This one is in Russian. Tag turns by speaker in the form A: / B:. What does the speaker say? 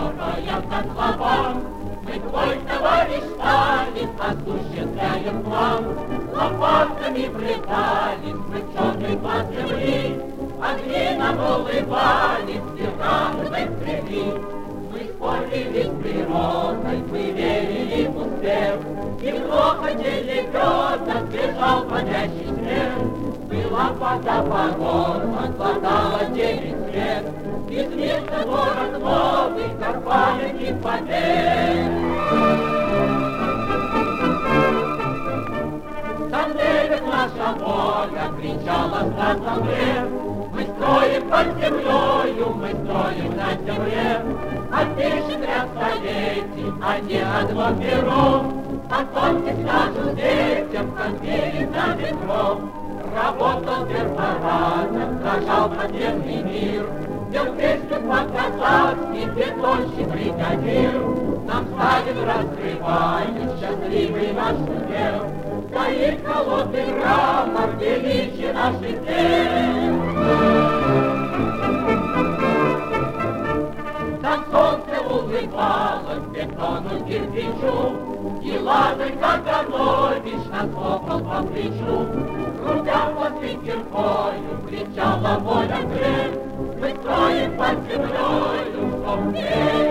A: Новая по словам, мы твой товарищ Сталин, осуществляем план. Лопатами влетали в смягченный план земли, огни нам улыбались, тираны стрели. Мы спорили с природой, мы верили в успех, и в грохоте лебедок бежал парящий смех. Была вода порога, глотала 9 лет, изменился город новый, Карпаленький побед. Сандерик наша воля кричала с ассамблеи. Мы строим под землею, мы строим на земле. Отпишет ряд столетий, а не одно перо. Потомки скажут детям, как перед на метро. Работал перфоратор, дрожал подземный мир, пел песню по-казахски бетонщик бригадир. Нам Сталин раскрывает счастливый наш удел, стоит холодный мрамор величия наших дел. Там солнце улыбалось бетону кирпичу, и ладонь, как Ганович, нас хлопал по плечу. Рука после киркою кричала воля грех, мы строим под землею, чтоб